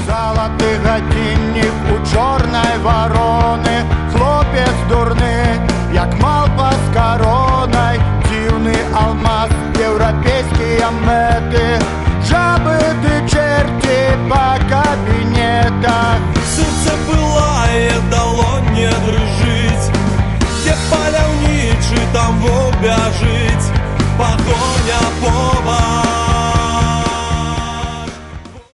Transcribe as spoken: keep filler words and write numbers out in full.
Залаты гадзіннік у чорнай вароны, хлопец дурны, як малпа з каронай, дзіўны алмаз, еўрапейскія мэты, жабы ды чэрці па кабінетах. Сердце пылае, далонь не дрыжыць, где паляўнічы, там во бяжыць, пагоня повар.